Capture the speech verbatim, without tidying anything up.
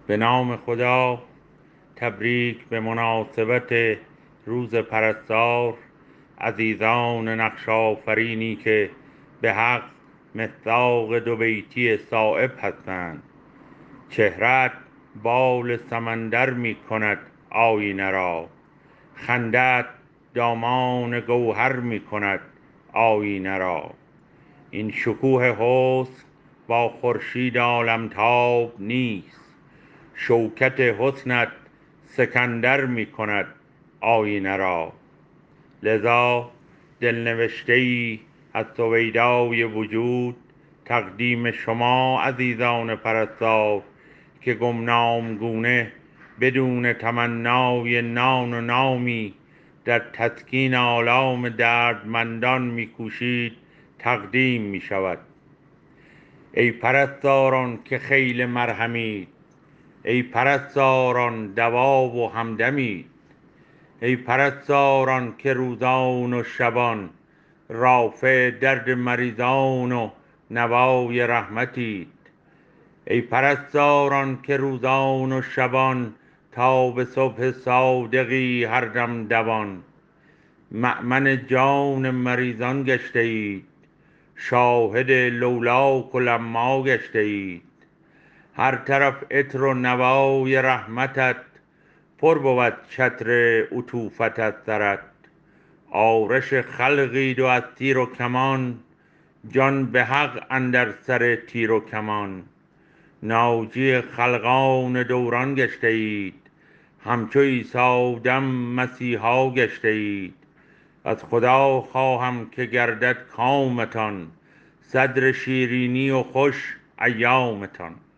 به نام خدا. تبریک به مناسبت روز پرستار. عزیزان نقش آفرینی که به حق مصداق دو بیتی صایب هستند. چهرت بال سمندر می کند آینه را، خندت دامان گوهر می کند آینه را. این شکوه حسن با خورشید عالمتاب نیست، شوکت حسنت سکندر می کند آینه را. لذا دلنوشته‌ای از سویدای وجود تقدیم شما عزیزان پرستار که گمنام گونه بدون تمنای نان و نامی در تسکین آلام دردمندان می‌کوشید تقدیم می شود. ای پرستاران که خیل مرهمید، ای پرستاران دوا و همدمید، ای پرستاران که روزان و شبان رافع درد مریضان و نوای رحمتید، ای پرستاران که روزان و شبان تا به صبح صادقی هر دم دوان مأمن جان مریضان گشته اید، شاهد لولاک و لما گشته اید. هر طرف عطر و نوای رحمتت، پر بود چتر عطوفت از سرت. آرش خلقید و از تیر و کمان، جان به حق اندر سر تیر و کمان. ناجی خلقان دوران گشته اید، همچو عیسی دم مسیحا گشته اید. از خدا خواهم که گردد کامتان، صدر شیرینی و خوش ایامتان.